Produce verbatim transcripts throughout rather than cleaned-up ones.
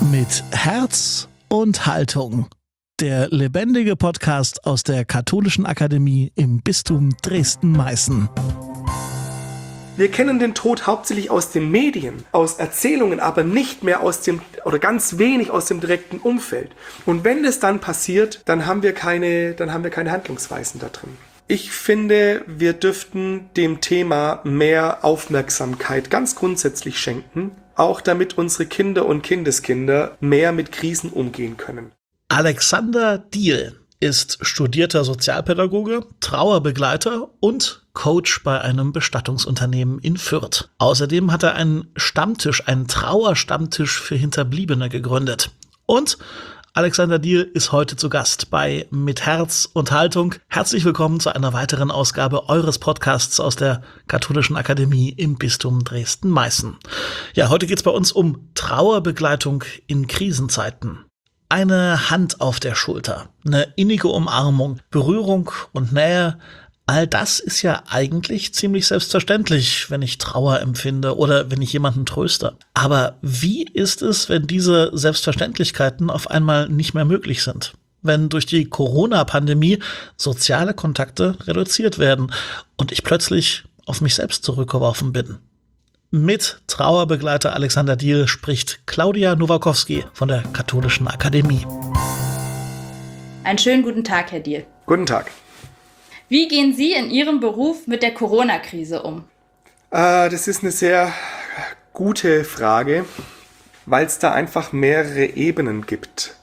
Mit Herz und Haltung. Der lebendige Podcast aus der Katholischen Akademie im Bistum Dresden-Meißen. Wir kennen den Tod hauptsächlich aus den Medien, aus Erzählungen, aber nicht mehr aus dem, oder ganz wenig aus dem direkten Umfeld. Und wenn es dann passiert, dann haben wir keine, dann haben wir keine Handlungsweisen da drin. Ich finde, wir dürften dem Thema mehr Aufmerksamkeit ganz grundsätzlich schenken, auch damit unsere Kinder und Kindeskinder mehr mit Krisen umgehen können. Alexander Diehl ist studierter Sozialpädagoge, Trauerbegleiter und Coach bei einem Bestattungsunternehmen in Fürth. Außerdem hat er einen Stammtisch, einen Trauerstammtisch für Hinterbliebene gegründet. Und Alexander Diehl ist heute zu Gast bei Mit Herz und Haltung. Herzlich willkommen zu einer weiteren Ausgabe eures Podcasts aus der Katholischen Akademie im Bistum Dresden-Meißen. Ja, heute geht's bei uns um Trauerbegleitung in Krisenzeiten. Eine Hand auf der Schulter, eine innige Umarmung, Berührung und Nähe, all das ist ja eigentlich ziemlich selbstverständlich, wenn ich Trauer empfinde oder wenn ich jemanden tröste. Aber wie ist es, wenn diese Selbstverständlichkeiten auf einmal nicht mehr möglich sind? Wenn durch die Corona-Pandemie soziale Kontakte reduziert werden und ich plötzlich auf mich selbst zurückgeworfen bin? Mit Trauerbegleiter Alexander Diehl spricht Claudia Nowakowski von der Katholischen Akademie. Einen schönen guten Tag, Herr Diehl. Guten Tag. Wie gehen Sie in Ihrem Beruf mit der Corona-Krise um? Äh, das ist eine sehr gute Frage, weil es da einfach mehrere Ebenen gibt.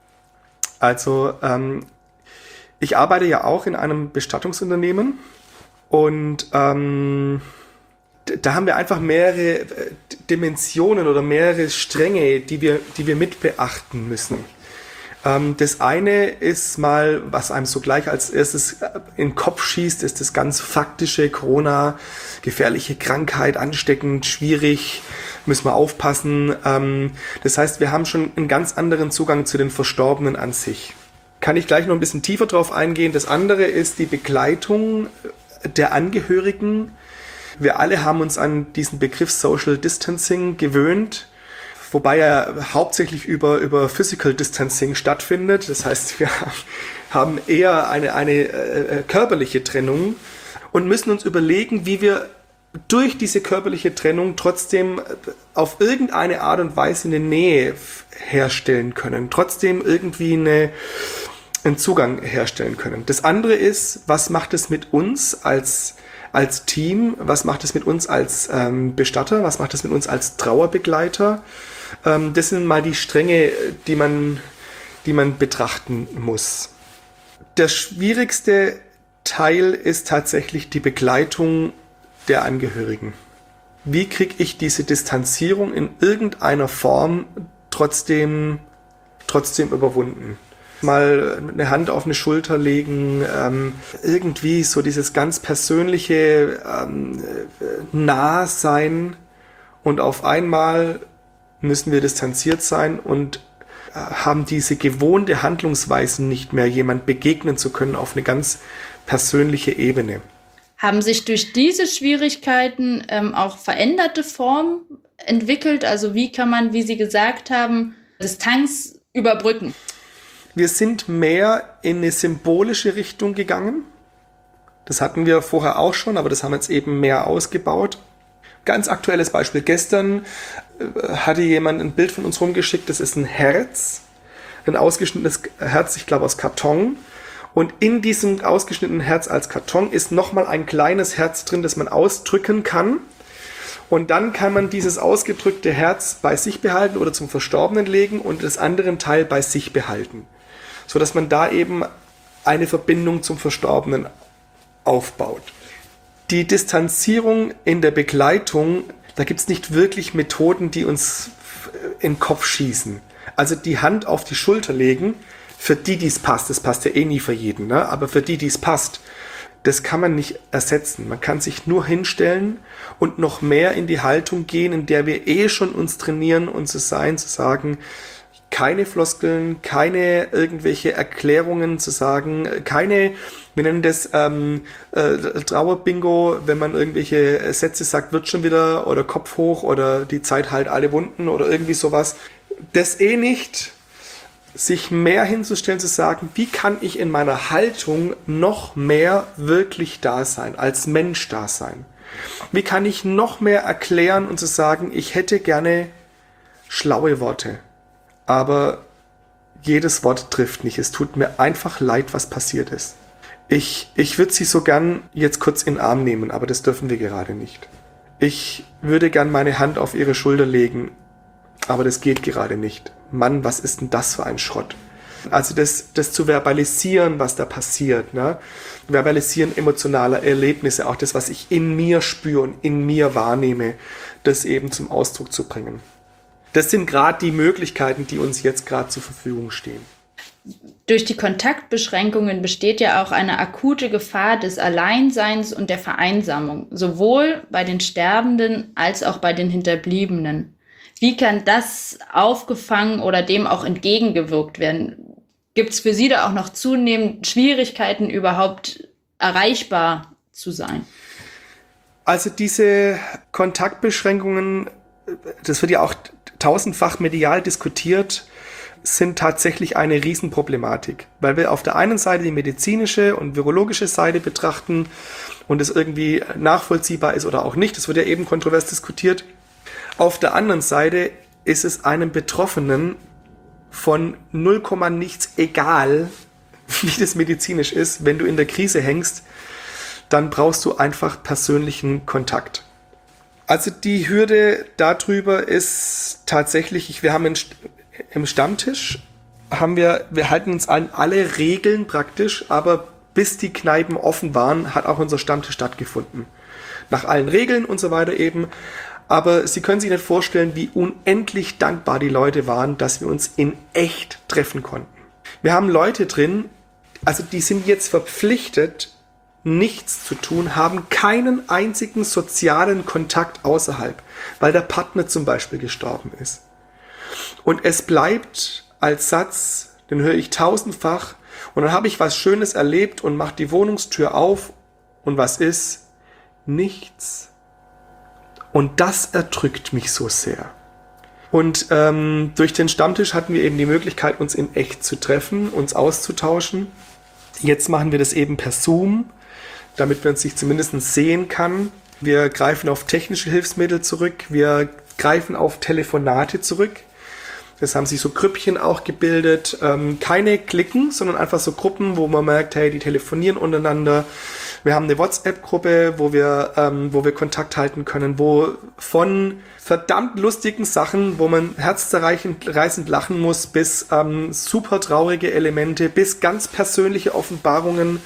Also ähm, ich arbeite ja auch in einem Bestattungsunternehmen und ähm, da haben wir einfach mehrere Dimensionen oder mehrere Stränge, die wir, die wir mit beachten müssen. Ähm, das eine ist mal, was einem so gleich als erstes in den Kopf schießt, ist das ganz faktische Corona, gefährliche Krankheit, ansteckend, schwierig, müssen wir aufpassen. Ähm, das heißt, wir haben schon einen ganz anderen Zugang zu den Verstorbenen an sich. Kann ich gleich noch ein bisschen tiefer drauf eingehen. Das andere ist die Begleitung der Angehörigen. Wir alle haben uns an diesen Begriff Social Distancing gewöhnt, wobei er hauptsächlich über, über Physical Distancing stattfindet. Das heißt, wir haben eher eine, eine äh, körperliche Trennung und müssen uns überlegen, wie wir durch diese körperliche Trennung trotzdem auf irgendeine Art und Weise eine Nähe herstellen können, trotzdem irgendwie eine, einen Zugang herstellen können. Das andere ist, was macht es mit uns als als Team, was macht es mit uns als ähm, Bestatter, was macht es mit uns als Trauerbegleiter. Ähm, das sind mal die Stränge, die man, die man betrachten muss. Der schwierigste Teil ist tatsächlich die Begleitung der Angehörigen. Wie kriege ich diese Distanzierung in irgendeiner Form trotzdem, trotzdem überwunden? Mal eine Hand auf eine Schulter legen, ähm, irgendwie so dieses ganz persönliche ähm, Nahsein und auf einmal müssen wir distanziert sein und äh, haben diese gewohnte Handlungsweisen nicht mehr, jemand begegnen zu können auf eine ganz persönliche Ebene. Haben sich durch diese Schwierigkeiten ähm, auch veränderte Formen entwickelt? Also wie kann man, wie Sie gesagt haben, Distanz überbrücken? Wir sind mehr in eine symbolische Richtung gegangen. Das hatten wir vorher auch schon, aber das haben wir jetzt eben mehr ausgebaut. Ganz aktuelles Beispiel. Gestern hatte jemand ein Bild von uns rumgeschickt. Das ist ein Herz, ein ausgeschnittenes Herz, ich glaube aus Karton. Und in diesem ausgeschnittenen Herz als Karton ist nochmal ein kleines Herz drin, das man ausdrücken kann. Und dann kann man dieses ausgedrückte Herz bei sich behalten oder zum Verstorbenen legen und das andere Teil bei sich behalten, sodass man da eben eine Verbindung zum Verstorbenen aufbaut. Die Distanzierung in der Begleitung, da gibt es nicht wirklich Methoden, die uns in den Kopf schießen. Also die Hand auf die Schulter legen, für die, die es passt, das passt ja eh nie für jeden, ne? Aber für die, die es passt, das kann man nicht ersetzen. Man kann sich nur hinstellen und noch mehr in die Haltung gehen, in der wir eh schon uns trainieren, uns zu sein, zu sagen, keine Floskeln, keine irgendwelche Erklärungen zu sagen, keine, wir nennen das ähm, äh, Trauerbingo, wenn man irgendwelche Sätze sagt, wird schon wieder, oder Kopf hoch, oder die Zeit heilt alle Wunden oder irgendwie sowas. das eh nicht, sich mehr hinzustellen, zu sagen, wie kann ich in meiner Haltung noch mehr wirklich da sein, als Mensch da sein? Wie kann ich noch mehr erklären und zu sagen, ich hätte gerne schlaue Worte, aber jedes Wort trifft nicht. Es tut mir einfach leid, was passiert ist. Ich, ich würde sie so gern jetzt kurz in den Arm nehmen, aber das dürfen wir gerade nicht. Ich würde gern meine Hand auf ihre Schulter legen, aber das geht gerade nicht. Mann, was ist denn das für ein Schrott? Also das, das zu verbalisieren, was da passiert, ne? Verbalisieren emotionaler Erlebnisse, auch das, was ich in mir spüre und in mir wahrnehme, das eben zum Ausdruck zu bringen. Das sind gerade die Möglichkeiten, die uns jetzt gerade zur Verfügung stehen. Durch die Kontaktbeschränkungen besteht ja auch eine akute Gefahr des Alleinseins und der Vereinsamung, sowohl bei den Sterbenden als auch bei den Hinterbliebenen. Wie kann das aufgefangen oder dem auch entgegengewirkt werden? Gibt es für Sie da auch noch zunehmend Schwierigkeiten, überhaupt erreichbar zu sein? Also diese Kontaktbeschränkungen, das wird ja auch tausendfach medial diskutiert, sind tatsächlich eine Riesenproblematik, weil wir auf der einen Seite die medizinische und virologische Seite betrachten und es irgendwie nachvollziehbar ist oder auch nicht. Das wird ja eben kontrovers diskutiert. Auf der anderen Seite ist es einem Betroffenen von null Komma nichts egal, wie das medizinisch ist. Wenn du in der Krise hängst, dann brauchst du einfach persönlichen Kontakt. Also die Hürde darüber ist tatsächlich, wir haben im Stammtisch, haben wir, wir halten uns an alle Regeln praktisch, aber bis die Kneipen offen waren, hat auch unser Stammtisch stattgefunden. Nach allen Regeln und so weiter eben. Aber Sie können sich nicht vorstellen, wie unendlich dankbar die Leute waren, dass wir uns in echt treffen konnten. Wir haben Leute drin, also die sind jetzt verpflichtet, nichts zu tun, haben keinen einzigen sozialen Kontakt außerhalb, weil der Partner zum Beispiel gestorben ist. Und es bleibt als Satz, den höre ich tausendfach, und dann habe ich was Schönes erlebt und mache die Wohnungstür auf und was ist? Nichts. Und das erdrückt mich so sehr. Und ähm, durch den Stammtisch hatten wir eben die Möglichkeit, uns in echt zu treffen, uns auszutauschen. Jetzt machen wir das eben per Zoom, damit man sich zumindest sehen kann. Wir greifen auf technische Hilfsmittel zurück, wir greifen auf Telefonate zurück. Es haben sich so Grüppchen auch gebildet. Ähm, keine Klicken, sondern einfach so Gruppen, wo man merkt, hey, die telefonieren untereinander. Wir haben eine WhatsApp-Gruppe, wo wir, ähm, wo wir Kontakt halten können, wo von verdammt lustigen Sachen, wo man herzzerreißend lachen muss, bis ähm, super traurige Elemente, bis ganz persönliche Offenbarungen.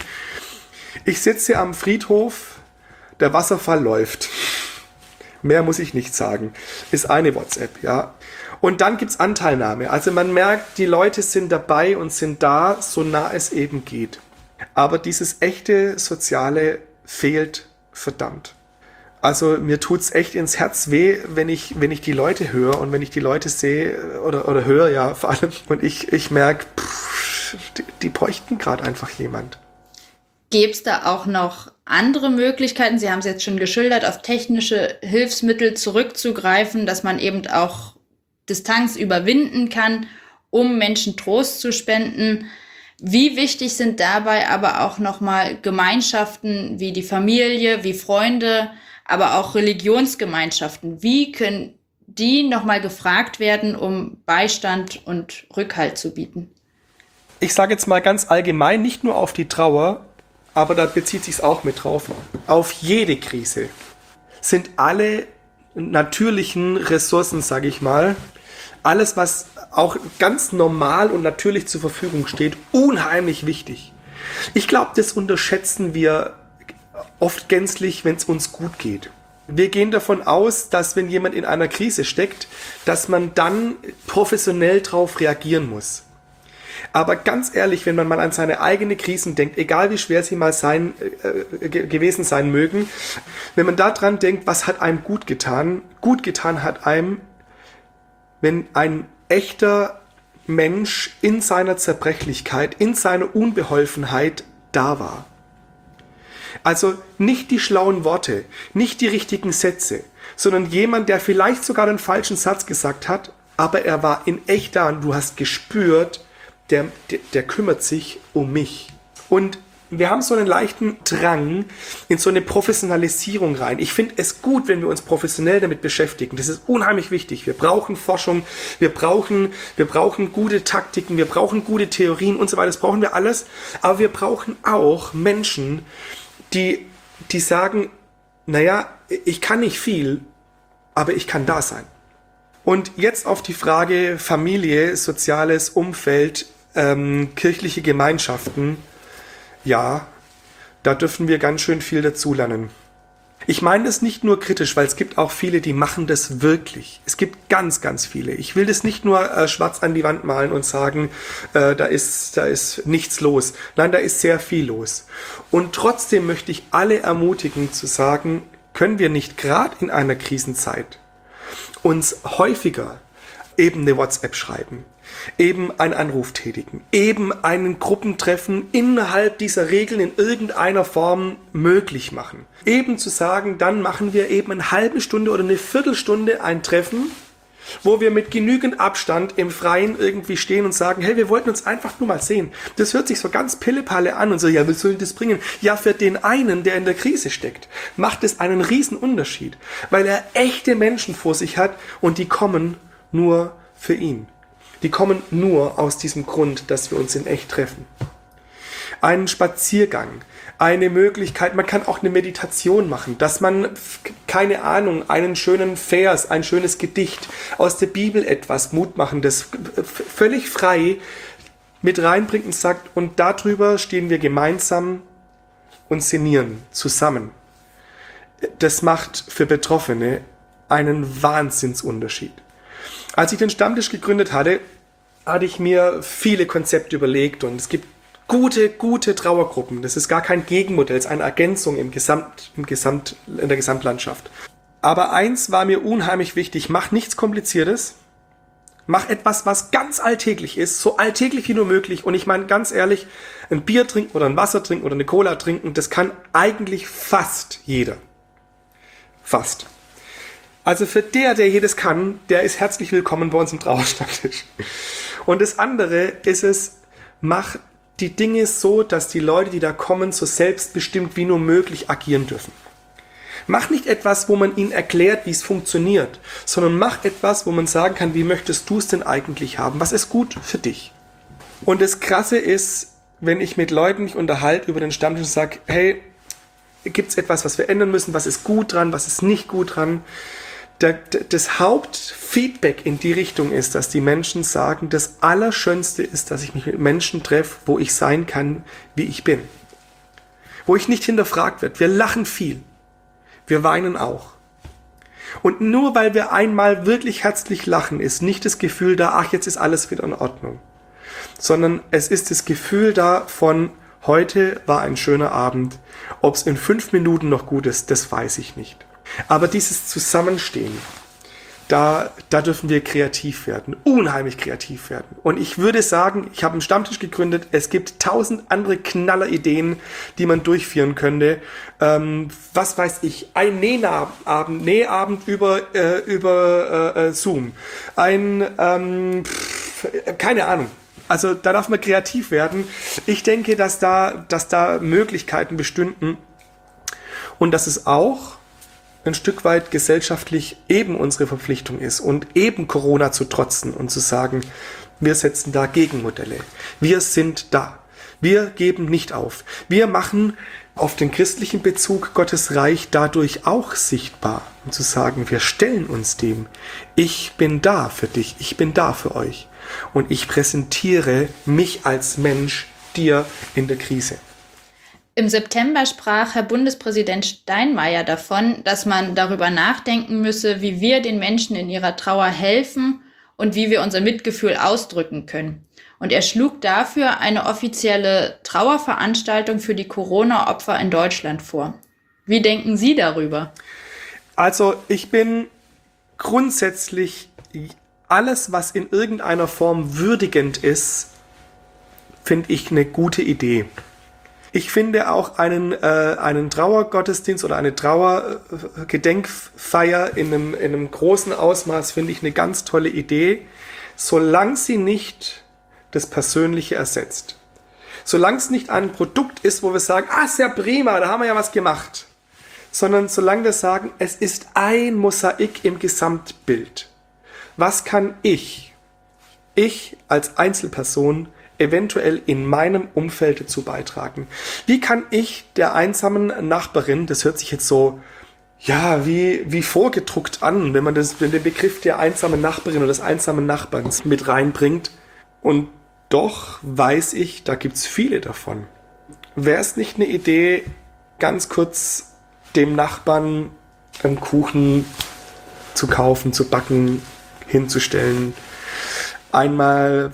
Ich sitze am Friedhof, der Wasserfall läuft. Mehr muss ich nicht sagen. Ist eine WhatsApp, ja. Und dann gibt's Anteilnahme. Also man merkt, die Leute sind dabei und sind da, so nah es eben geht. Aber dieses echte Soziale fehlt verdammt. Also mir tut's echt ins Herz weh, wenn ich, wenn ich die Leute höre und wenn ich die Leute sehe oder, oder höre, ja, vor allem. Und ich, ich merke, die, die bräuchten gerade einfach jemand. Gäbe es da auch noch andere Möglichkeiten? Sie haben es jetzt schon geschildert, auf technische Hilfsmittel zurückzugreifen, dass man eben auch Distanz überwinden kann, um Menschen Trost zu spenden. Wie wichtig sind dabei aber auch nochmal Gemeinschaften wie die Familie, wie Freunde, aber auch Religionsgemeinschaften? Wie können die nochmal gefragt werden, um Beistand und Rückhalt zu bieten? Ich sage jetzt mal ganz allgemein, nicht nur auf die Trauer, aber da bezieht sich es auch mit drauf. Auf jede Krise sind alle natürlichen Ressourcen, sage ich mal, alles, was auch ganz normal und natürlich zur Verfügung steht, unheimlich wichtig. Ich glaube, das unterschätzen wir oft gänzlich, wenn es uns gut geht. Wir gehen davon aus, dass wenn jemand in einer Krise steckt, dass man dann professionell drauf reagieren muss. Aber ganz ehrlich, wenn man mal an seine eigene Krisen denkt, egal wie schwer sie mal sein, äh, gewesen sein mögen, wenn man daran denkt, was hat einem gut getan? Gut getan hat einem, wenn ein echter Mensch in seiner Zerbrechlichkeit, in seiner Unbeholfenheit da war. Also nicht die schlauen Worte, nicht die richtigen Sätze, sondern jemand, der vielleicht sogar den falschen Satz gesagt hat, aber er war in echt da und du hast gespürt, der, der, der kümmert sich um mich. Und wir haben so einen leichten Drang in so eine Professionalisierung rein. Ich finde es gut, wenn wir uns professionell damit beschäftigen. Das ist unheimlich wichtig. Wir brauchen Forschung, wir brauchen, wir brauchen gute Taktiken, wir brauchen gute Theorien und so weiter. Das brauchen wir alles. Aber wir brauchen auch Menschen, die, die sagen, naja, ich kann nicht viel, aber ich kann da sein. Und jetzt auf die Frage Familie, soziales Umfeld, ähm, kirchliche Gemeinschaften. Ja, da dürfen wir ganz schön viel dazulernen. Ich meine das nicht nur kritisch, weil es gibt auch viele, die machen das wirklich. Es gibt ganz, ganz viele. Ich will das nicht nur äh, schwarz an die Wand malen und sagen, äh, da ist, da ist nichts los. Nein, da ist sehr viel los. Und trotzdem möchte ich alle ermutigen zu sagen, können wir nicht gerade in einer Krisenzeit uns häufiger eben eine WhatsApp schreiben, eben einen Anruf tätigen, eben einen Gruppentreffen innerhalb dieser Regeln in irgendeiner Form möglich machen. Eben zu sagen, dann machen wir eben eine halbe Stunde oder eine Viertelstunde ein Treffen, wo wir mit genügend Abstand im Freien irgendwie stehen und sagen, hey, wir wollten uns einfach nur mal sehen. Das hört sich so ganz Pillepalle an und so, ja, was soll das bringen? Ja, für den einen, der in der Krise steckt, macht es einen riesen Unterschied, weil er echte Menschen vor sich hat und die kommen nur für ihn. Die kommen nur aus diesem Grund, dass wir uns in echt treffen. Einen Spaziergang, eine Möglichkeit, man kann auch eine Meditation machen, dass man, keine Ahnung, einen schönen Vers, ein schönes Gedicht aus der Bibel, etwas Mutmachendes, völlig frei mit reinbringt und sagt, und darüber stehen wir gemeinsam und sinnieren zusammen. Das macht für Betroffene einen Wahnsinnsunterschied. Als ich den Stammtisch gegründet hatte, hatte ich mir viele Konzepte überlegt und es gibt gute, gute Trauergruppen. Das ist gar kein Gegenmodell, es ist eine Ergänzung im Gesamt, im Gesamt, in der Gesamtlandschaft. Aber eins war mir unheimlich wichtig, mach nichts Kompliziertes, mach etwas, was ganz alltäglich ist, so alltäglich wie nur möglich. Und ich meine ganz ehrlich, ein Bier trinken oder ein Wasser trinken oder eine Cola trinken, das kann eigentlich fast jeder. Fast. Also für der, der jedes kann, der ist herzlich willkommen bei uns im Trauerstammtisch. Und das andere ist es, mach die Dinge so, dass die Leute, die da kommen, so selbstbestimmt wie nur möglich agieren dürfen. Mach nicht etwas, wo man ihnen erklärt, wie es funktioniert, sondern mach etwas, wo man sagen kann, wie möchtest du es denn eigentlich haben? Was ist gut für dich? Und das Krasse ist, wenn ich mit Leuten mich unterhalte über den Stammtisch und sage, hey, gibt es etwas, was wir ändern müssen? Was ist gut dran? Was ist nicht gut dran? Das Hauptfeedback in die Richtung ist, dass die Menschen sagen, das Allerschönste ist, dass ich mich mit Menschen treffe, wo ich sein kann, wie ich bin. Wo ich nicht hinterfragt werde. Wir lachen viel. Wir weinen auch. Und nur weil wir einmal wirklich herzlich lachen, ist nicht das Gefühl da, ach, jetzt ist alles wieder in Ordnung. Sondern es ist das Gefühl da von, heute war ein schöner Abend. Ob es in fünf Minuten noch gut ist, das weiß ich nicht. Aber dieses Zusammenstehen, da, da dürfen wir kreativ werden, unheimlich kreativ werden. Und ich würde sagen, ich habe einen Stammtisch gegründet, es gibt tausend andere Knallerideen, die man durchführen könnte. Ähm, was weiß ich, ein Nähabend, Nähabend über, äh, über äh, Zoom, ein, ähm, pff, keine Ahnung. Also da darf man kreativ werden. Ich denke, dass da, dass da Möglichkeiten bestünden und dass es auch ein Stück weit gesellschaftlich eben unsere Verpflichtung ist und eben Corona zu trotzen und zu sagen, wir setzen da Gegenmodelle. Wir sind da. Wir geben nicht auf. Wir machen auf den christlichen Bezug Gottes Reich dadurch auch sichtbar und zu sagen, wir stellen uns dem. Ich bin da für dich. Ich bin da für euch. Und ich präsentiere mich als Mensch dir in der Krise. Im September sprach Herr Bundespräsident Steinmeier davon, dass man darüber nachdenken müsse, wie wir den Menschen in ihrer Trauer helfen und wie wir unser Mitgefühl ausdrücken können. Und er schlug dafür eine offizielle Trauerveranstaltung für die Corona-Opfer in Deutschland vor. Wie denken Sie darüber? Also ich bin grundsätzlich alles, was in irgendeiner Form würdigend ist, finde ich eine gute Idee. Ich finde auch einen, äh, einen Trauergottesdienst oder eine Trauergedenkfeier in einem, in einem großen Ausmaß finde ich eine ganz tolle Idee, solange sie nicht das Persönliche ersetzt. Solange es nicht ein Produkt ist, wo wir sagen, ah, ist ja prima, da haben wir ja was gemacht. Sondern solange wir sagen, es ist ein Mosaik im Gesamtbild. Was kann ich, ich als Einzelperson, eventuell in meinem Umfeld dazu beitragen? Wie kann ich der einsamen Nachbarin, das hört sich jetzt so, ja, wie, wie vorgedruckt an, wenn man das, wenn den Begriff der einsamen Nachbarin oder des einsamen Nachbarns mit reinbringt. Und doch weiß ich, da gibt's viele davon. Wäre es nicht eine Idee, ganz kurz dem Nachbarn einen Kuchen zu kaufen, zu backen, hinzustellen? Einmal...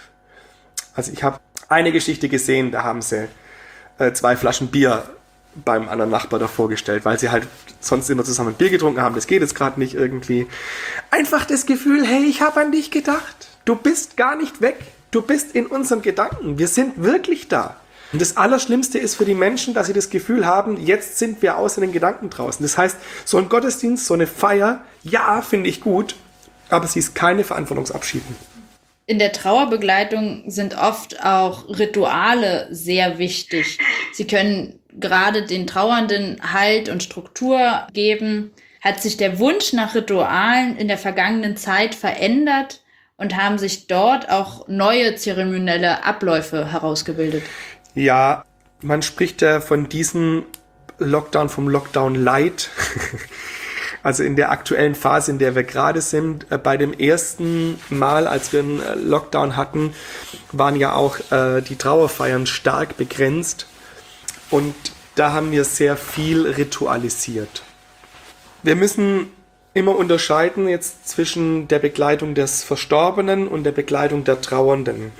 Also ich habe eine Geschichte gesehen, da haben sie äh, zwei Flaschen Bier beim anderen Nachbar davor gestellt, weil sie halt sonst immer zusammen Bier getrunken haben. Das geht jetzt gerade nicht irgendwie. Einfach das Gefühl, hey, ich habe an dich gedacht. Du bist gar nicht weg. Du bist in unseren Gedanken. Wir sind wirklich da. Und das Allerschlimmste ist für die Menschen, dass sie das Gefühl haben, jetzt sind wir aus den Gedanken draußen. Das heißt, so ein Gottesdienst, so eine Feier, ja, finde ich gut, aber sie ist keine Verantwortungsabschiedung. In der Trauerbegleitung sind oft auch Rituale sehr wichtig. Sie können gerade den Trauernden Halt und Struktur geben. Hat sich der Wunsch nach Ritualen in der vergangenen Zeit verändert und haben sich dort auch neue zeremonielle Abläufe herausgebildet? Ja, man spricht ja von diesem Lockdown, vom Lockdown Light. Also in der aktuellen Phase, in der wir gerade sind, äh, bei dem ersten Mal, als wir einen äh, Lockdown hatten, waren ja auch äh, die Trauerfeiern stark begrenzt. Und da haben wir sehr viel ritualisiert. Wir müssen immer unterscheiden jetzt zwischen der Begleitung des Verstorbenen und der Begleitung der Trauernden.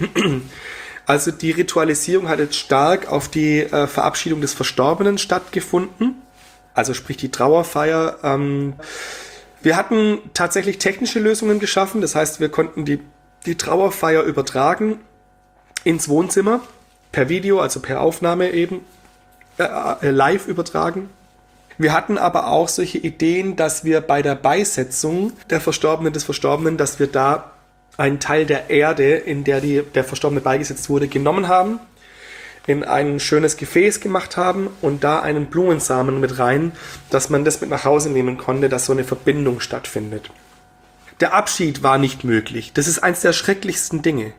Also die Ritualisierung hat jetzt stark auf die äh, Verabschiedung des Verstorbenen stattgefunden. Also sprich die Trauerfeier. Ähm, wir hatten tatsächlich technische Lösungen geschaffen. Das heißt, wir konnten die, die Trauerfeier übertragen ins Wohnzimmer per Video, also per Aufnahme eben, äh, äh, live übertragen. Wir hatten aber auch solche Ideen, dass wir bei der Beisetzung der Verstorbenen, des Verstorbenen, dass wir da einen Teil der Erde, in der die, der Verstorbene beigesetzt wurde, genommen haben, in ein schönes Gefäß gemacht haben und da einen Blumensamen mit rein, dass man das mit nach Hause nehmen konnte, dass so eine Verbindung stattfindet. Der Abschied war nicht möglich. Das ist eins der schrecklichsten Dinge.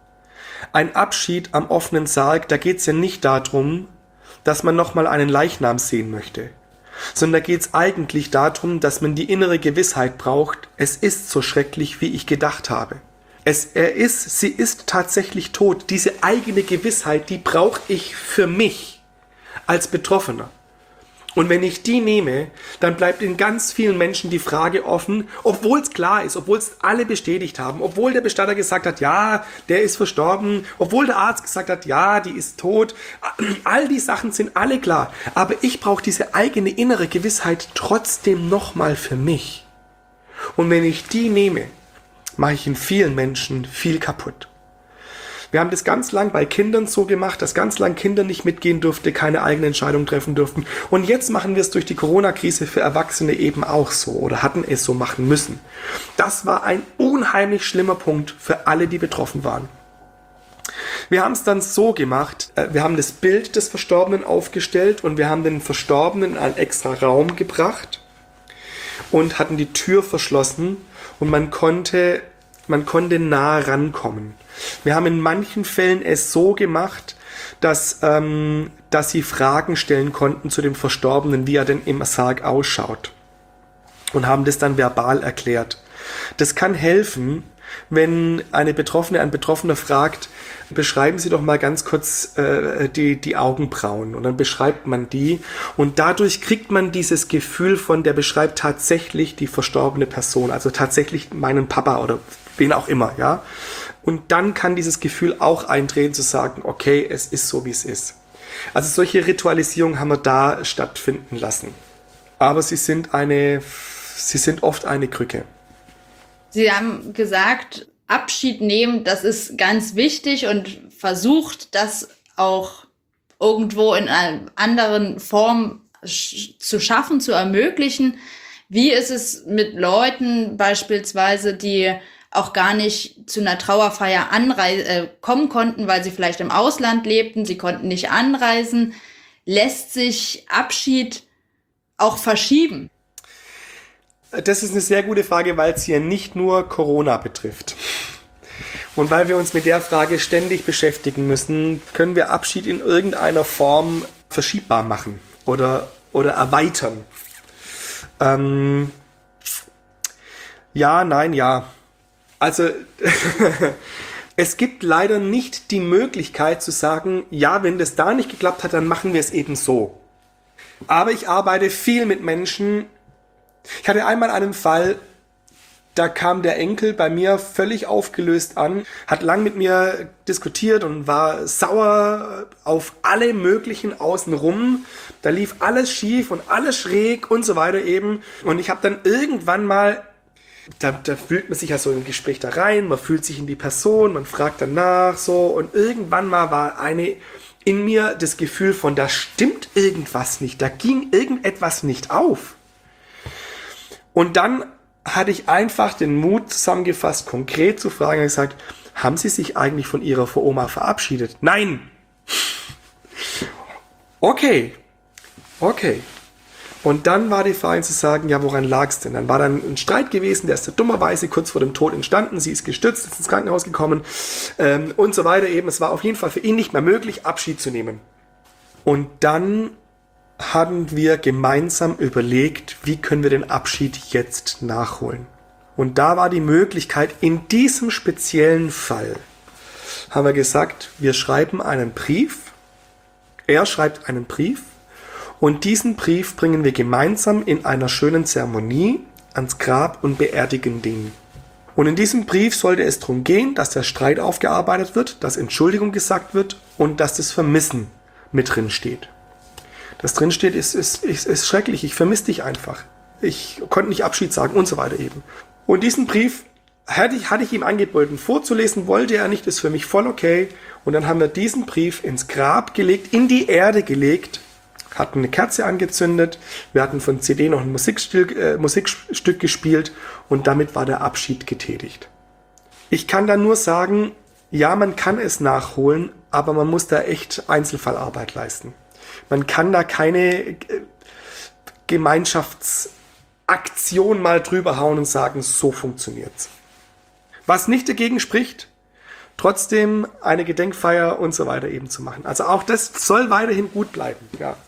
Ein Abschied am offenen Sarg, da geht es ja nicht darum, dass man nochmal einen Leichnam sehen möchte, sondern da geht es eigentlich darum, dass man die innere Gewissheit braucht, es ist so schrecklich, wie ich gedacht habe. Es, er ist, sie ist tatsächlich tot. Diese eigene Gewissheit, die brauche ich für mich als Betroffener. Und wenn ich die nehme, dann bleibt in ganz vielen Menschen die Frage offen, obwohl es klar ist, obwohl es alle bestätigt haben, obwohl der Bestatter gesagt hat, ja, der ist verstorben, obwohl der Arzt gesagt hat, ja, die ist tot. All die Sachen sind alle klar. Aber ich brauche diese eigene innere Gewissheit trotzdem nochmal für mich. Und wenn ich die nehme, mache ich in vielen Menschen viel kaputt. Wir haben das ganz lang bei Kindern so gemacht, dass ganz lang Kinder nicht mitgehen durften, keine eigene Entscheidung treffen durften. Und jetzt machen wir es durch die Corona-Krise für Erwachsene eben auch so oder hatten es so machen müssen. Das war ein unheimlich schlimmer Punkt für alle, die betroffen waren. Wir haben es dann so gemacht, wir haben das Bild des Verstorbenen aufgestellt und wir haben den Verstorbenen in einen extra Raum gebracht und hatten die Tür verschlossen. Und man konnte, man konnte nah rankommen. Wir haben in manchen Fällen es so gemacht, dass, ähm, dass sie Fragen stellen konnten zu dem Verstorbenen, wie er denn im Sarg ausschaut. Und haben das dann verbal erklärt. Das kann helfen, wenn eine Betroffene, ein Betroffener fragt, beschreiben Sie doch mal ganz kurz äh, die, die Augenbrauen. Und dann beschreibt man die. Und dadurch kriegt man dieses Gefühl von, der beschreibt tatsächlich die verstorbene Person. Also tatsächlich meinen Papa oder wen auch immer, ja. Und dann kann dieses Gefühl auch eintreten, zu sagen, okay, es ist so, wie es ist. Also solche Ritualisierungen haben wir da stattfinden lassen. Aber sie sind eine, sie sind oft eine Krücke. Sie haben gesagt, Abschied nehmen, das ist ganz wichtig und versucht, das auch irgendwo in einer anderen Form sch- zu schaffen, zu ermöglichen. Wie ist es mit Leuten beispielsweise, die auch gar nicht zu einer Trauerfeier anrei- äh, kommen konnten, weil sie vielleicht im Ausland lebten, sie konnten nicht anreisen? Lässt sich Abschied auch verschieben? Das ist eine sehr gute Frage, weil es hier nicht nur Corona betrifft. Und weil wir uns mit der Frage ständig beschäftigen müssen, können wir Abschied in irgendeiner Form verschiebbar machen oder, oder erweitern. Ähm, ja, nein, ja. Also es gibt leider nicht die Möglichkeit zu sagen, ja, wenn das da nicht geklappt hat, dann machen wir es eben so. Aber ich arbeite viel mit Menschen. Ich hatte einmal einen Fall, da kam der Enkel bei mir völlig aufgelöst an, hat lang mit mir diskutiert und war sauer auf alle möglichen außenrum. Da lief alles schief und alles schräg und so weiter eben. Und ich habe dann irgendwann mal, da, da fühlt man sich ja so im Gespräch da rein, man fühlt sich in die Person, man fragt danach so. Und irgendwann mal war eine in mir das Gefühl von, da stimmt irgendwas nicht, da ging irgendetwas nicht auf. Und dann hatte ich einfach den Mut zusammengefasst, konkret zu fragen und gesagt, haben Sie sich eigentlich von Ihrer Oma verabschiedet? Nein! Okay, okay. Und dann war die Frage zu sagen, ja, woran lag es denn? Dann war dann ein Streit gewesen, der ist ja dummerweise kurz vor dem Tod entstanden, sie ist gestürzt, ist ins Krankenhaus gekommen ähm, und so weiter eben. Es war auf jeden Fall für ihn nicht mehr möglich, Abschied zu nehmen. Und dann haben wir gemeinsam überlegt, wie können wir den Abschied jetzt nachholen. Und da war die Möglichkeit, in diesem speziellen Fall, haben wir gesagt, wir schreiben einen Brief, er schreibt einen Brief und diesen Brief bringen wir gemeinsam in einer schönen Zeremonie ans Grab und beerdigen den. Und in diesem Brief sollte es darum gehen, dass der Streit aufgearbeitet wird, dass Entschuldigung gesagt wird und dass das Vermissen mit drin steht. Das drinsteht, ist, ist, ist, ist schrecklich, ich vermisse dich einfach. Ich konnte nicht Abschied sagen und so weiter eben. Und diesen Brief hatte ich, hatte ich ihm angeboten vorzulesen, wollte er nicht, ist für mich voll okay. Und dann haben wir diesen Brief ins Grab gelegt, in die Erde gelegt, hatten eine Kerze angezündet, wir hatten von C D noch ein Musikstück, äh, Musikstück gespielt und damit war der Abschied getätigt. Ich kann da nur sagen, ja, man kann es nachholen, aber man muss da echt Einzelfallarbeit leisten. Man kann da keine Gemeinschaftsaktion mal drüber hauen und sagen, so funktioniert's. Was nicht dagegen spricht, trotzdem eine Gedenkfeier und so weiter eben zu machen. Also auch das soll weiterhin gut bleiben, ja.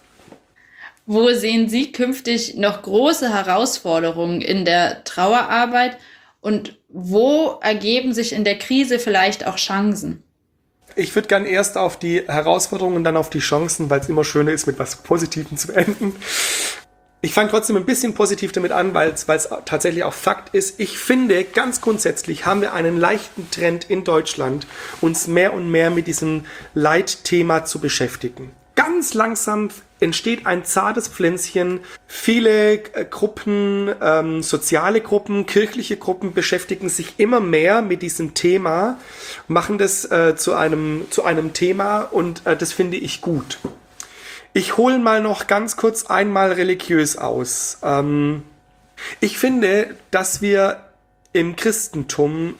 Wo sehen Sie künftig noch große Herausforderungen in der Trauerarbeit und wo ergeben sich in der Krise vielleicht auch Chancen? Ich würde gern erst auf die Herausforderungen und dann auf die Chancen, weil es immer schöner ist, mit was Positivem zu enden. Ich fange trotzdem ein bisschen positiv damit an, weil es tatsächlich auch Fakt ist. Ich finde, ganz grundsätzlich haben wir einen leichten Trend in Deutschland, uns mehr und mehr mit diesem Leitthema zu beschäftigen. Ganz langsam entsteht ein zartes Pflänzchen. Viele äh, Gruppen, ähm, soziale Gruppen, kirchliche Gruppen beschäftigen sich immer mehr mit diesem Thema, machen das äh, zu einem, zu einem Thema und äh, das finde ich gut. Ich hole mal noch ganz kurz einmal religiös aus. Ähm, ich finde, dass wir im Christentum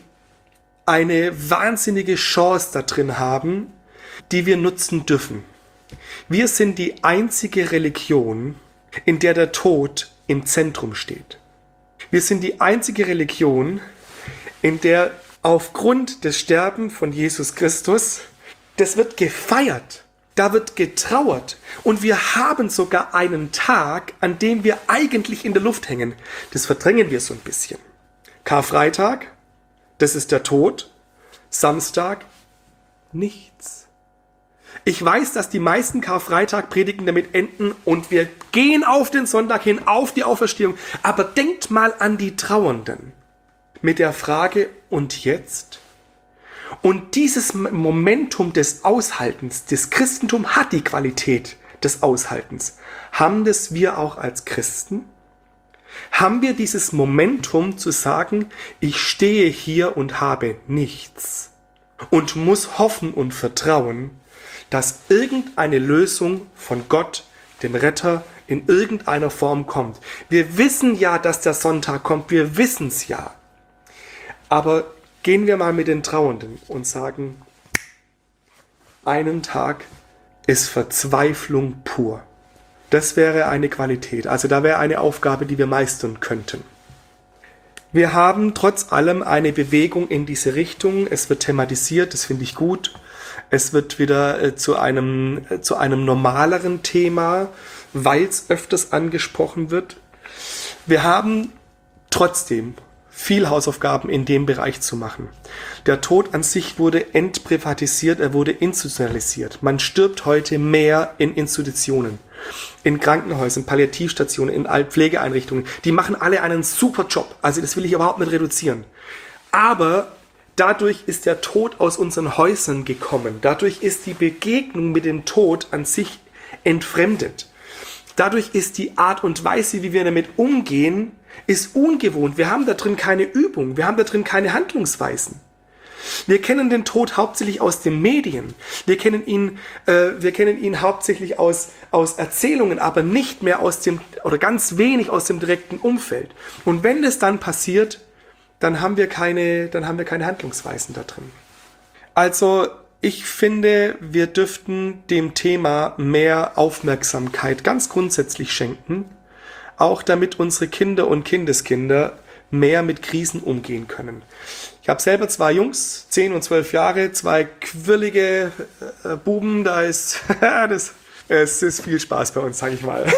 eine wahnsinnige Chance da drin haben, die wir nutzen dürfen. Wir sind die einzige Religion, in der der Tod im Zentrum steht. Wir sind die einzige Religion, in der aufgrund des Sterbens von Jesus Christus, das wird gefeiert, da wird getrauert und wir haben sogar einen Tag, an dem wir eigentlich in der Luft hängen. Das verdrängen wir so ein bisschen. Karfreitag, das ist der Tod. Samstag, nichts. Ich weiß, dass die meisten Karfreitag-Predigen damit enden und wir gehen auf den Sonntag hin, auf die Auferstehung. Aber denkt mal an die Trauernden mit der Frage, und jetzt? Und dieses Momentum des Aushaltens, das Christentum hat die Qualität des Aushaltens. Haben das wir auch als Christen? Haben wir dieses Momentum zu sagen, ich stehe hier und habe nichts und muss hoffen und vertrauen, dass irgendeine Lösung von Gott, dem Retter, in irgendeiner Form kommt. Wir wissen ja, dass der Sonntag kommt, wir wissen es ja. Aber gehen wir mal mit den Trauernden und sagen, einen Tag ist Verzweiflung pur. Das wäre eine Qualität, also da wäre eine Aufgabe, die wir meistern könnten. Wir haben trotz allem eine Bewegung in diese Richtung, es wird thematisiert, das finde ich gut. Es wird wieder äh, zu einem, äh, zu einem normaleren Thema, weil es öfters angesprochen wird. Wir haben trotzdem viel Hausaufgaben in dem Bereich zu machen. Der Tod an sich wurde entprivatisiert, er wurde institutionalisiert. Man stirbt heute mehr in Institutionen, in Krankenhäusern, Palliativstationen, in Altpflegeeinrichtungen. Die machen alle einen super Job. Also das will ich überhaupt nicht reduzieren. Aber dadurch ist der Tod aus unseren Häusern gekommen. Dadurch ist die Begegnung mit dem Tod an sich entfremdet. Dadurch ist die Art und Weise, wie wir damit umgehen, ist ungewohnt. Wir haben da drin keine Übung. Wir haben da drin keine Handlungsweisen. Wir kennen den Tod hauptsächlich aus den Medien. Wir kennen ihn, äh, wir kennen ihn hauptsächlich aus, aus Erzählungen, aber nicht mehr aus dem, oder ganz wenig aus dem direkten Umfeld. Und wenn das dann passiert, dann haben wir keine, dann haben wir keine Handlungsweisen da drin. Also, ich finde, wir dürften dem Thema mehr Aufmerksamkeit ganz grundsätzlich schenken, auch damit unsere Kinder und Kindeskinder mehr mit Krisen umgehen können. Ich habe selber zwei Jungs, zehn und zwölf Jahre, zwei quirlige äh, Buben, da ist das, es ist viel Spaß bei uns, sage ich mal.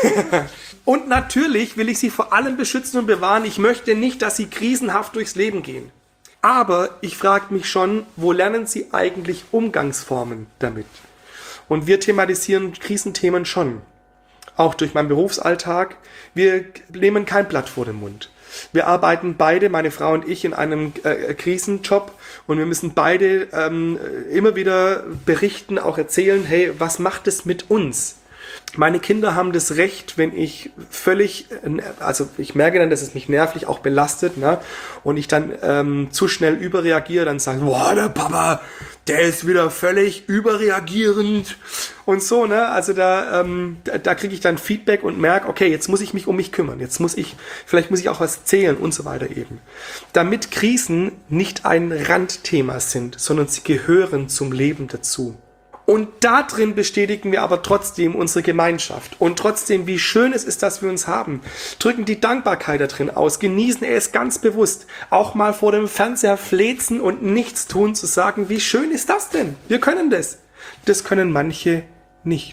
Und natürlich will ich sie vor allem beschützen und bewahren. Ich möchte nicht, dass sie krisenhaft durchs Leben gehen. Aber ich frage mich schon, wo lernen sie eigentlich Umgangsformen damit? Und wir thematisieren Krisenthemen schon. Auch durch meinen Berufsalltag. Wir nehmen kein Blatt vor den Mund. Wir arbeiten beide, meine Frau und ich, in einem äh, Krisenjob und wir müssen beide ähm, immer wieder berichten, auch erzählen, hey, was macht es mit uns? Meine Kinder haben das Recht, wenn ich völlig, also ich merke dann, dass es mich nervlich auch belastet, ne? Und ich dann ähm, zu schnell überreagiere, dann sagen, boah, der Papa, der ist wieder völlig überreagierend und so, ne? Also da, ähm, da, da kriege ich dann Feedback und merke, okay, jetzt muss ich mich um mich kümmern, jetzt muss ich, vielleicht muss ich auch was erzählen und so weiter eben. Damit Krisen nicht ein Randthema sind, sondern sie gehören zum Leben dazu. Und da drin bestätigen wir aber trotzdem unsere Gemeinschaft. Und trotzdem, wie schön es ist, dass wir uns haben. Drücken die Dankbarkeit da drin aus. Genießen es ganz bewusst. Auch mal vor dem Fernseher flezen und nichts tun, zu sagen, wie schön ist das denn? Wir können das. Das können manche nicht.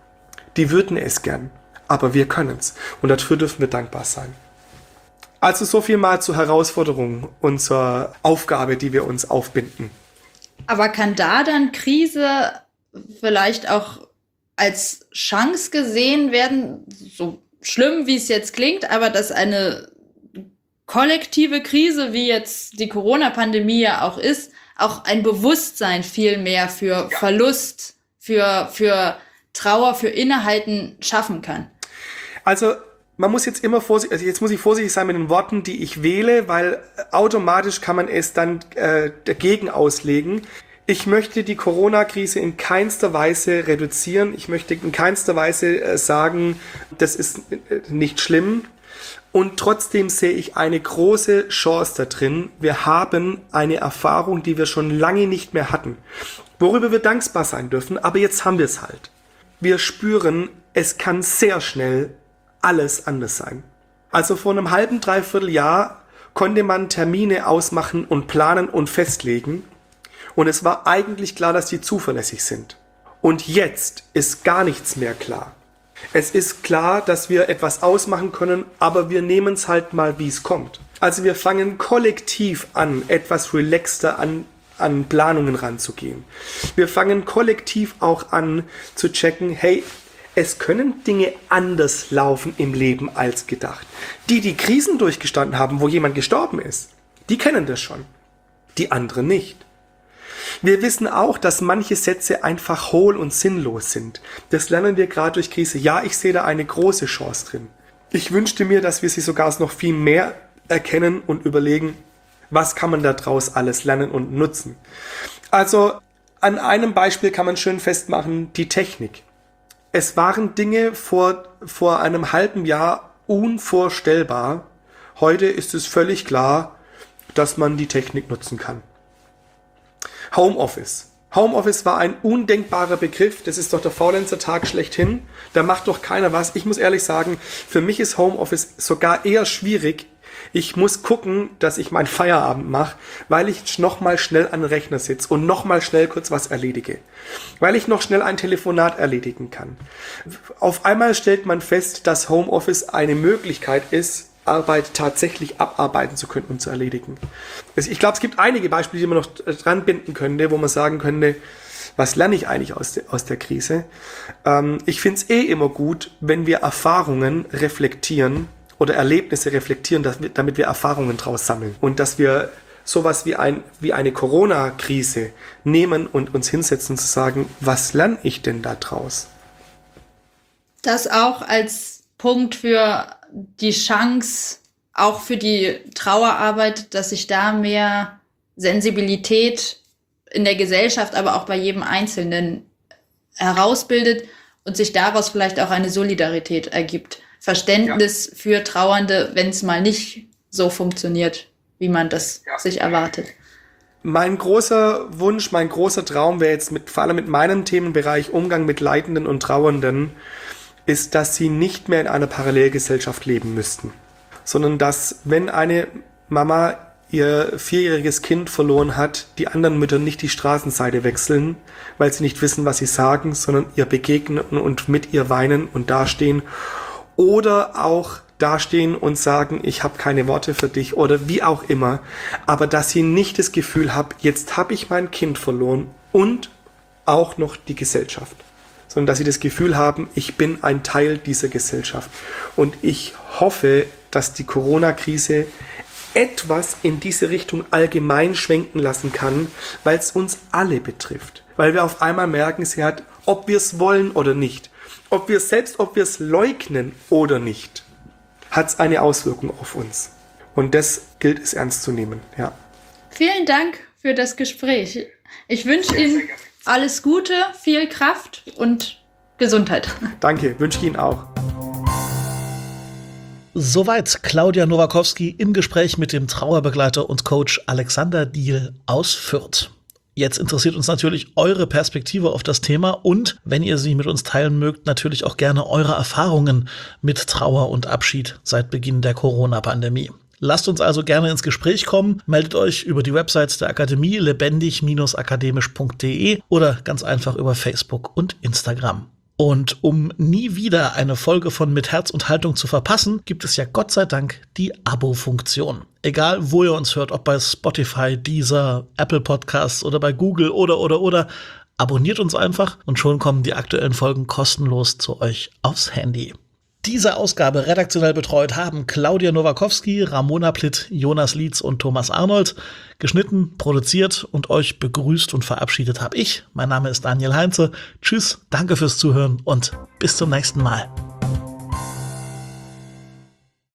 Die würden es gern. Aber wir können es. Und dafür dürfen wir dankbar sein. Also so viel mal zur Herausforderung und zur Aufgabe, die wir uns aufbinden. Aber kann da dann Krise vielleicht auch als Chance gesehen werden, so schlimm wie es jetzt klingt, aber dass eine kollektive Krise, wie jetzt die Corona-Pandemie ja auch ist, auch ein Bewusstsein viel mehr für ja. Verlust, für, für Trauer, für Innehalten schaffen kann? Also man muss jetzt immer vorsichtig, also jetzt muss ich vorsichtig sein mit den Worten, die ich wähle, weil automatisch kann man es dann äh, dagegen auslegen. Ich möchte die Corona-Krise in keinster Weise reduzieren. Ich möchte in keinster Weise äh, sagen, das ist äh, nicht schlimm. Und trotzdem sehe ich eine große Chance da drin. Wir haben eine Erfahrung, die wir schon lange nicht mehr hatten, worüber wir dankbar sein dürfen. Aber jetzt haben wir es halt. Wir spüren, es kann sehr schnell alles anders sein. Also vor einem halben, dreiviertel Jahr konnte man Termine ausmachen und planen und festlegen. Und es war eigentlich klar, dass die zuverlässig sind. Und jetzt ist gar nichts mehr klar. Es ist klar, dass wir etwas ausmachen können, aber wir nehmen es halt mal, wie es kommt. Also wir fangen kollektiv an, etwas relaxter an, an Planungen ranzugehen. Wir fangen kollektiv auch an zu checken, hey, es können Dinge anders laufen im Leben als gedacht. Die, die Krisen durchgestanden haben, wo jemand gestorben ist, die kennen das schon. Die anderen nicht. Wir wissen auch, dass manche Sätze einfach hohl und sinnlos sind. Das lernen wir gerade durch Krise. Ja, ich sehe da eine große Chance drin. Ich wünschte mir, dass wir sie sogar noch viel mehr erkennen und überlegen, was kann man daraus alles lernen und nutzen. Also An einem Beispiel kann man schön festmachen, die Technik. Es waren Dinge vor, vor einem halben Jahr unvorstellbar. Heute ist es völlig klar, dass man die Technik nutzen kann. Homeoffice. Homeoffice war ein undenkbarer Begriff. Das ist doch der Faulenzer-Tag schlechthin. Da macht doch keiner was. Ich muss ehrlich sagen, für mich ist Homeoffice sogar eher schwierig. Ich muss gucken, dass ich meinen Feierabend mache, weil ich nochmal schnell an den Rechner sitze und nochmal schnell kurz was erledige. Weil ich noch schnell ein Telefonat erledigen kann. Auf einmal stellt man fest, dass Homeoffice eine Möglichkeit ist, Arbeit tatsächlich abarbeiten zu können und zu erledigen. Ich glaube, es gibt einige Beispiele, die man noch dran binden könnte, wo man sagen könnte, was lerne ich eigentlich aus, de, aus der Krise? Ähm, ich finde es eh immer gut, wenn wir Erfahrungen reflektieren oder Erlebnisse reflektieren, dass wir, damit wir Erfahrungen draus sammeln. Und dass wir sowas wie, ein, wie eine Corona-Krise nehmen und uns hinsetzen zu sagen, was lerne ich denn da draus? Das auch als Punkt für die Chance, auch für die Trauerarbeit, dass sich da mehr Sensibilität in der Gesellschaft, aber auch bei jedem Einzelnen herausbildet und sich daraus vielleicht auch eine Solidarität ergibt. Verständnis ja. für Trauernde, wenn es mal nicht so funktioniert, wie man das ja. sich erwartet. Mein großer Wunsch, mein großer Traum wäre jetzt mit, vor allem mit meinem Themenbereich Umgang mit Leidenden und Trauernden, ist, dass sie nicht mehr in einer Parallelgesellschaft leben müssten, sondern dass, wenn eine Mama ihr vierjähriges Kind verloren hat, die anderen Mütter nicht die Straßenseite wechseln, weil sie nicht wissen, was sie sagen, sondern ihr begegnen und mit ihr weinen und dastehen oder auch dastehen und sagen, ich habe keine Worte für dich oder wie auch immer, aber dass sie nicht das Gefühl haben, jetzt habe ich mein Kind verloren und auch noch die Gesellschaft, sondern dass sie das Gefühl haben, ich bin ein Teil dieser Gesellschaft. Und ich hoffe, dass die Corona-Krise etwas in diese Richtung allgemein schwenken lassen kann, weil es uns alle betrifft. Weil wir auf einmal merken, sie hat, ob wir es wollen oder nicht, ob wir es selbst, ob wir es leugnen oder nicht, hat es eine Auswirkung auf uns. Und das gilt es ernst zu nehmen. Ja. Vielen Dank für das Gespräch. Ich wünsche Ihnen alles Gute, viel Kraft und Gesundheit. Danke, wünsche ich Ihnen auch. Soweit Claudia Nowakowski im Gespräch mit dem Trauerbegleiter und Coach Alexander Diehl aus Fürth. Jetzt interessiert uns natürlich eure Perspektive auf das Thema und, wenn ihr sie mit uns teilen mögt, natürlich auch gerne eure Erfahrungen mit Trauer und Abschied seit Beginn der Corona-Pandemie. Lasst uns also gerne ins Gespräch kommen, meldet euch über die Websites der Akademie lebendig Bindestrich akademisch Punkt de oder ganz einfach über Facebook und Instagram. Und um nie wieder eine Folge von Mit Herz und Haltung zu verpassen, gibt es ja Gott sei Dank die Abo-Funktion. Egal, wo ihr uns hört, ob bei Spotify, Deezer, Apple Podcasts oder bei Google oder, oder, oder, abonniert uns einfach und schon kommen die aktuellen Folgen kostenlos zu euch aufs Handy. Diese Ausgabe redaktionell betreut haben Claudia Nowakowski, Ramona Plitt, Jonas Lietz und Thomas Arnold. Geschnitten, produziert und euch begrüßt und verabschiedet habe ich. Mein Name ist Daniel Heinze. Tschüss, danke fürs Zuhören und bis zum nächsten Mal.